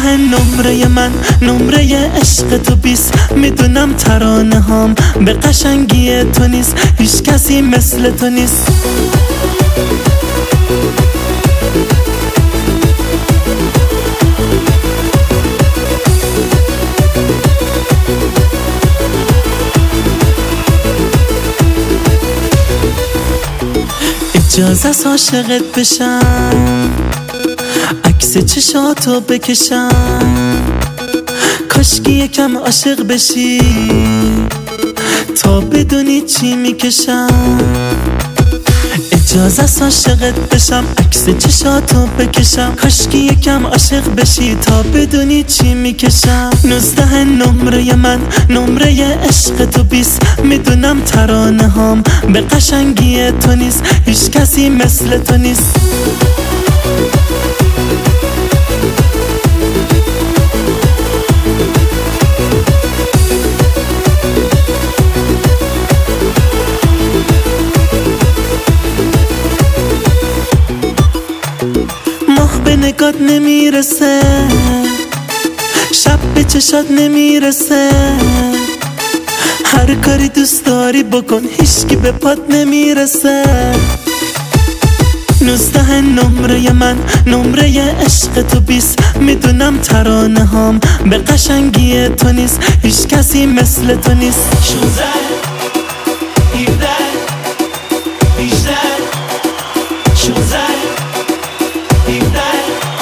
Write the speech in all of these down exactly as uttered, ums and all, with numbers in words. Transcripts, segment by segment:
نوزده نمره من، نمره عشق تو بیست. میدونم ترانه هام به قشنگی تو نیست، هیچ کسی مثل تو نیست. اجازه است عاشقت بشم، عکس چشاتو بکشم، کاشکی یکم عاشق بشی تا بدونی چی میکشم. اجازه است عاشقت بشم، عکس چشاتو بکشم، کاشکی یکم عاشق بشی تا بدونی چی میکشم. نوزده نمره من، نمره عشق تو بیست. میدونم ترانه هام به قشنگی تو نیست، هیچ کسی مثل تو نیست. ماه به نگات نمیرسه، شب به چشات نمیرسه، هر کاری دوست داری بکن هیچکی به پات نمیرسه. نوزده نمره من، نمره عشق تو بیست. میدونم ترانه هام به قشنگی تو نیست، هیچ کسی مثل تو نیست. شانزده هفده هجده شانزده هفده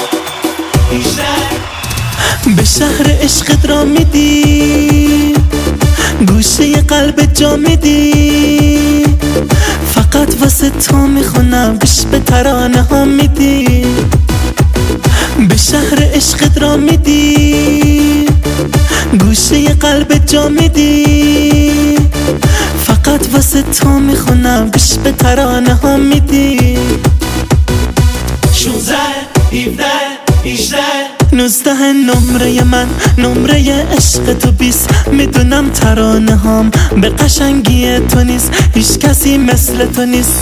هجده به شهر عشقت را میدی، گوشه قلب جا میدی، فقط واسه تو میخونم گوش به ترانه ها میدی. به شهر عشقت را میدی، گوشه قلب جا میدی، فقط واسه تو میخونم گوش به ترانه ها میدی. شانزده هفده هجده نوزده نمره من، نمره عشق تو بیست. میدونم ترانه هام به قشنگی تو نیست، هیچ کسی مثل تو نیست.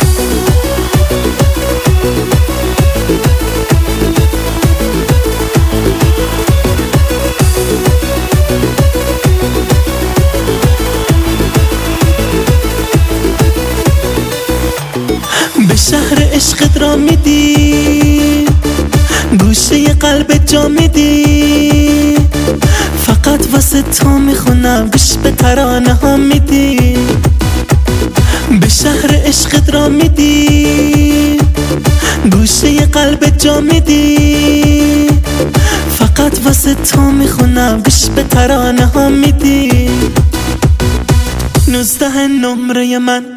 به شهر عشقت را میدی، گوشه قلب جا میدی، فقط واسه تو میخونم گوش به ترانه ها میدی. به شهر عشقت را میدی، گوشه قلب جا میدی، فقط واسه تو میخونم گوش به ترانه ها میدی. نوزده نمره من،